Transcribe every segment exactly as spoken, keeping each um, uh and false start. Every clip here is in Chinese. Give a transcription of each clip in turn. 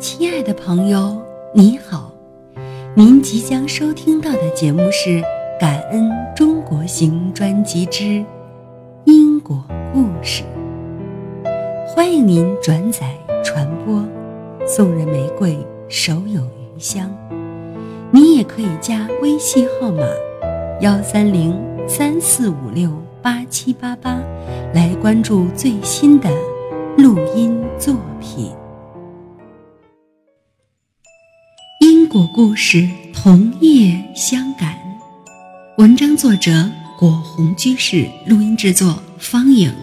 亲爱的朋友，你好，您即将收听到的节目是《感恩中国行》专辑之因果故事，欢迎您转载传播，送人玫瑰，手有余香。你也可以加微信号码幺三零三四五六八七八八来关注最新的录音作品。因果故事同业相感，文章作者果红居士，录音制作方颖。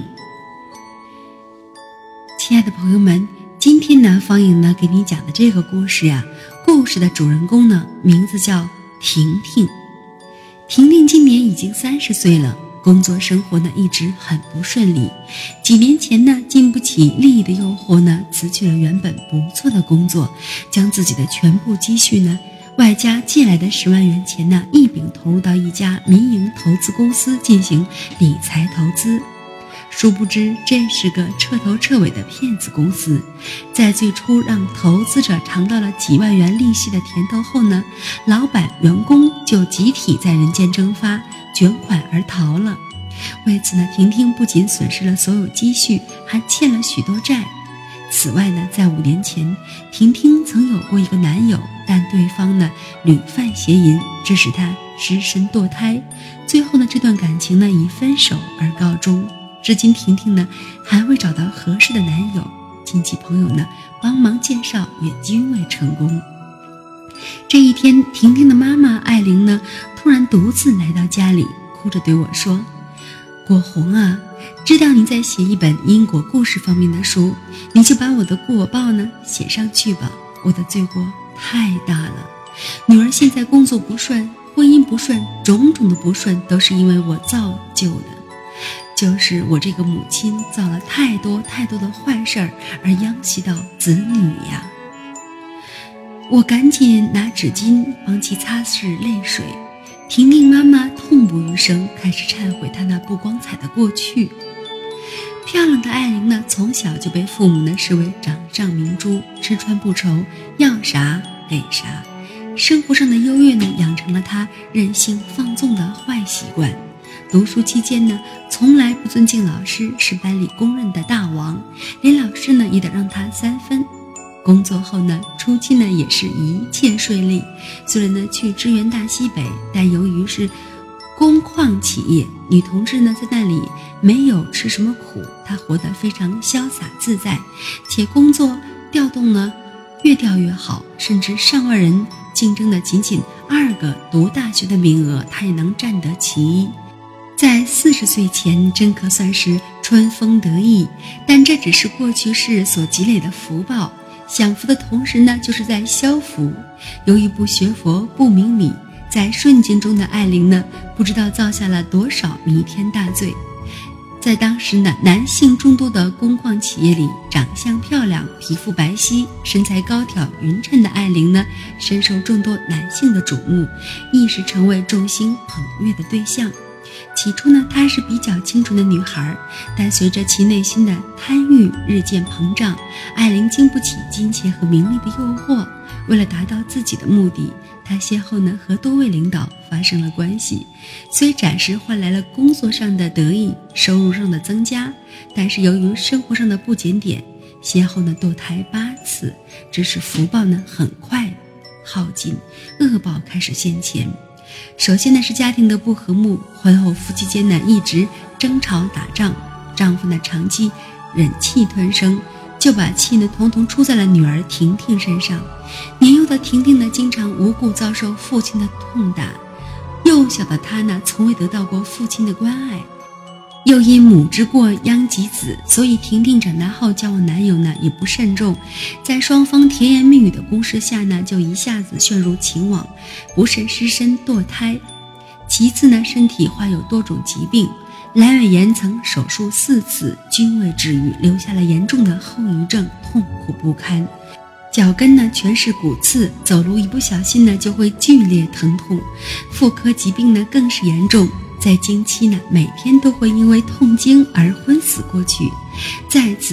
亲爱的朋友们，今天呢，方颖呢给你讲的这个故事呀、啊，故事的主人公呢名字叫婷婷。婷婷今年已经三十岁了，工作生活呢一直很不顺利。几年前呢，经不起利益的诱惑呢，辞去了原本不错的工作，将自己的全部积蓄呢，外加借来的十万元钱呢，一并投入到一家民营投资公司进行理财投资。殊不知这是个彻头彻尾的骗子公司，在最初让投资者尝到了几万元利息的甜头后呢，老板员工就集体在人间蒸发，卷款而逃了。为此呢，婷婷不仅损失了所有积蓄，还欠了许多债。此外呢，在五年前，婷婷曾有过一个男友，但对方呢屡犯邪淫，致使她失身堕胎。最后呢，这段感情呢以分手而告终。至今婷婷呢还未找到合适的男友，亲戚朋友呢帮忙介绍也均未成功。这一天，婷婷的妈妈艾琳呢突然独自来到家里，哭着对我说：果红啊，知道你在写一本因果故事方面的书，你就把我的过报呢写上去吧，我的罪过太大了。女儿现在工作不顺，婚姻不顺，种种的不顺都是因为我造就的，就是我这个母亲造了太多太多的坏事儿，而殃及到子女呀。我赶紧拿纸巾帮其擦拭泪水。婷婷妈妈痛不欲生，开始忏悔她那不光彩的过去。漂亮的艾琳呢，从小就被父母呢视为掌上明珠，吃穿不愁，要啥给啥。生活上的优越呢，养成了她任性放纵的坏习惯。读书期间呢，从来不尊敬老师，是班里公认的大王，连老师呢也得让他三分。工作后呢，初期呢也是一切顺利，虽然呢去支援大西北，但由于是工矿企业，女同志呢在那里没有吃什么苦，她活得非常潇洒自在，且工作调动呢越调越好，甚至上万人竞争的仅仅二个读大学的名额，她也能占得其一。在四十岁前真可算是春风得意，但这只是过去世所积累的福报，享福的同时呢，就是在消福。由于不学佛不明理，在瞬间中的艾琳呢，不知道造下了多少弥天大罪。在当时呢，男性众多的工矿企业里，长相漂亮，皮肤白皙，身材高挑匀称的艾琳呢，深受众多男性的瞩目，一时成为众星捧月的对象。起初呢，她是比较清纯的女孩，但随着其内心的贪欲日渐膨胀，艾琳经不起金钱和名利的诱惑。为了达到自己的目的，她先后呢和多位领导发生了关系，虽暂时换来了工作上的得意，收入上的增加，但是由于生活上的不检点，先后呢堕胎八次，致使福报呢很快耗尽，恶报开始现前。首先呢是家庭的不和睦，婚后夫妻间呢一直争吵打仗，丈夫呢长期忍气吞声，就把气呢统统出在了女儿婷婷身上。年幼的婷婷呢经常无故遭受父亲的痛打，幼小的她呢从未得到过父亲的关爱，又因母之过殃及子，所以婷婷长大后交往男友呢也不慎重，在双方甜言蜜语的攻势下呢，就一下子陷入情网，不慎失身堕胎。其次呢，身体患有多种疾病，阑尾炎曾手术四次均未治愈，留下了严重的后遗症，痛苦不堪。脚跟呢全是骨刺，走路一不小心呢就会剧烈疼痛。妇科疾病呢更是严重，在经期呢每天都会因为痛经而昏死过去。再次，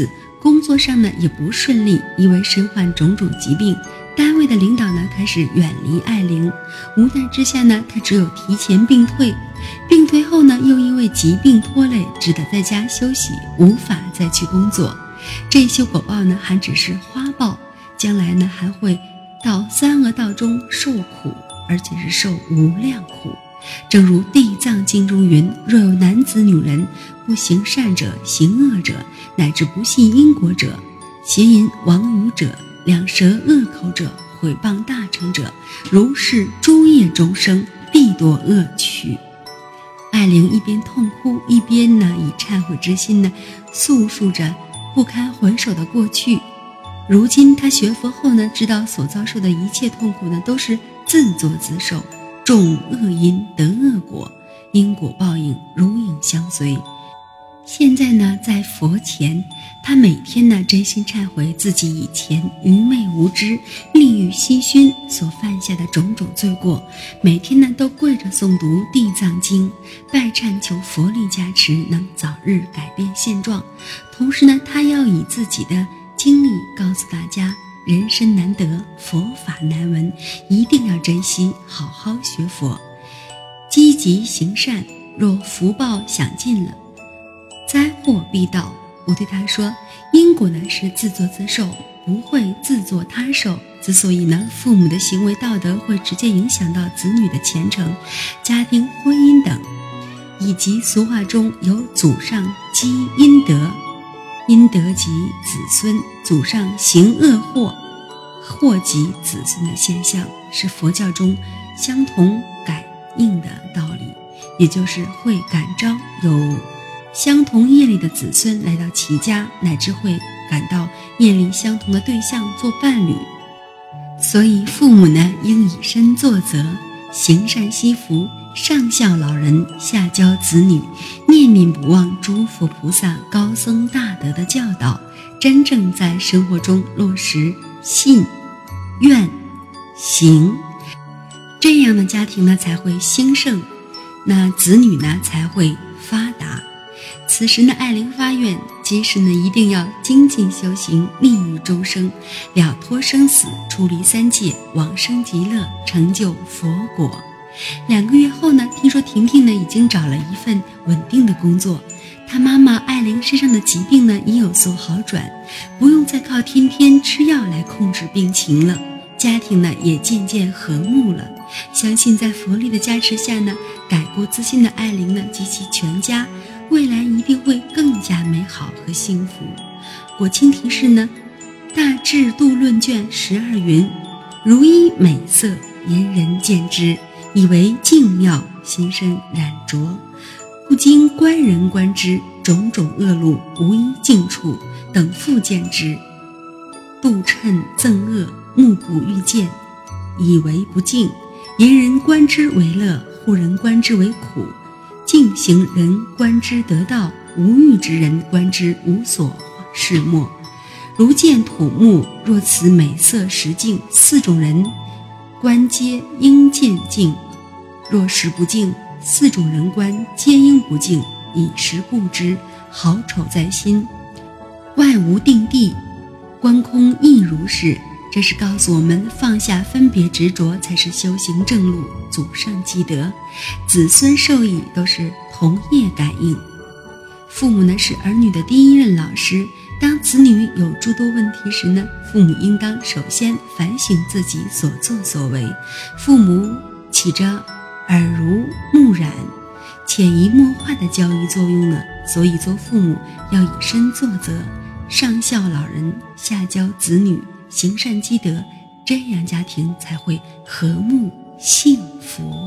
工作上呢也不顺利，因为身患种种疾病，单位的领导呢开始远离艾琳，无奈之下呢，他只有提前病退。病退后呢，又因为疾病拖累，只得在家休息，无法再去工作。这些果报呢，还只是花报，将来呢还会到三恶道中受苦，而且是受无量苦。正如地藏经中云：若有男子女人不行善者、行恶者，乃至不信因果者，邪淫妄语者，两舌恶口者，毁谤大乘者，如是诸业众生，必堕恶趣。艾琳一边痛哭，一边呢以忏悔之心呢诉述着不堪回首的过去。如今他学佛后呢，知道所遭受的一切痛苦呢都是自作自受，种恶因得恶果，因果报应如影相随。现在呢，在佛前，他每天呢真心忏悔自己以前愚昧无知、利欲熏心所犯下的种种罪过，每天呢都跪着诵读地藏经，拜忏求佛力加持，能早日改变现状。同时呢，他要以自己的经历告诉大家，人生难得，佛法难闻，一定要珍惜，好好学佛，积极行善。若福报享尽了，灾祸必到。我对他说，因果呢是自作自受，不会自作他受。之所以呢，父母的行为道德会直接影响到子女的前程、家庭、婚姻等，以及俗话中有祖上积阴德，阴德及子孙，祖上行恶祸，祸及子孙的现象，是佛教中相同感应的道理，也就是会感召有相同业力的子孙来到其家，乃至会感到业力相同的对象做伴侣。所以父母呢，应以身作则，行善惜福，上孝老人，下教子女，念念不忘诸佛菩萨、高僧大德的教导，真正在生活中落实信、愿、行，这样的家庭呢才会兴盛，那子女呢才会发达。此时呢，艾琳发愿，今世呢一定要精进修行，利益众生，了脱生死，出离三界，往生极乐，成就佛果。两个月后呢，听说婷婷呢已经找了一份稳定的工作，她妈妈艾琳身上的疾病呢已有所好转，不用再靠天天吃药来控制病情了，家庭呢也渐渐和睦了。相信在佛力的加持下呢，改过自新的艾琳呢及其全家未来一定会更加美好和幸福。果清提示呢，大智度论卷十二云：如衣美色，言人见之，以为净妙，心生染浊，不经观人观之，种种恶路无一净处，等复见之，度称憎恶，目不欲见，以为不净。言人观之为乐，护人观之为苦，净行人观之得道，无欲之人观之无所事莫。如见土木，若此美色实净，四种人观皆应见净；若实不净，四种人观皆应不净。以实故之，好丑在心，外无定地，观空亦如是。这是告诉我们，放下分别执着才是修行正路，祖上积德，子孙受益都是同业感应。父母呢是儿女的第一任老师，当子女有诸多问题时呢，父母应当首先反省自己所作所为。父母起着耳濡目染、潜移默化的教育作用呢，所以做父母要以身作则，上孝老人，下教子女，行善积德，这样家庭才会和睦幸福。